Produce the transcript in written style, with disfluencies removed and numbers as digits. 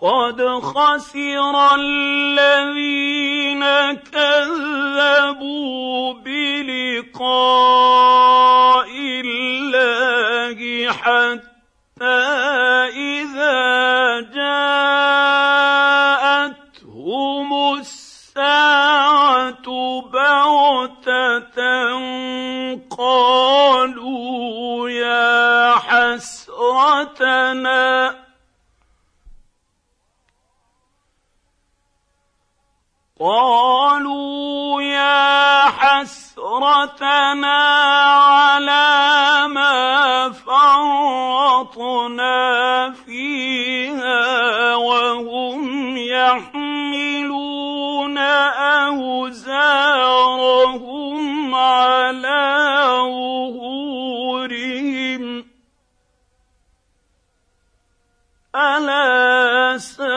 قد خسر الذين كذبوا بلقاء الله حتى إذا جاءتهم الساعة بغتة قالوا يا حسرتنا على ما فرطنا فيها وهم يحملون أوزارهم على ظهورهم ألا ساء